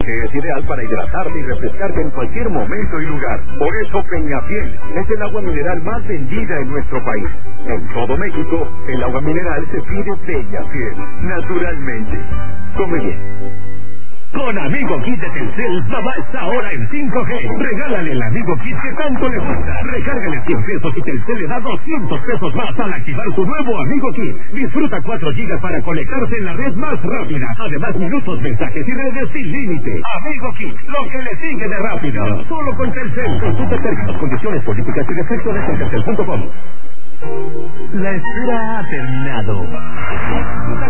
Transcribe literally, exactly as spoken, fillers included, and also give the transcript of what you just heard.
que es ideal para hidratarte y refrescarte en cualquier momento y lugar. Por eso Peñafiel es el agua mineral más vendida en nuestro país. En todo México, el agua mineral se pide Peñafiel, naturalmente. Come bien. Con Amigo Kit de Telcel, papá está ahora en cinco G. Regálale el Amigo Kit que tanto le gusta. Recárgale cien pesos y Telcel le da doscientos pesos más al activar su nuevo Amigo Kit. Disfruta cuatro gigas para conectarse en la red más rápida. Además, minutos, mensajes y redes sin límite. Amigo Kit, lo que le sigue de rápido. Solo con Telcel. Consulta términos, condiciones, políticas y restricciones en telcel punto com. La espera ha terminado.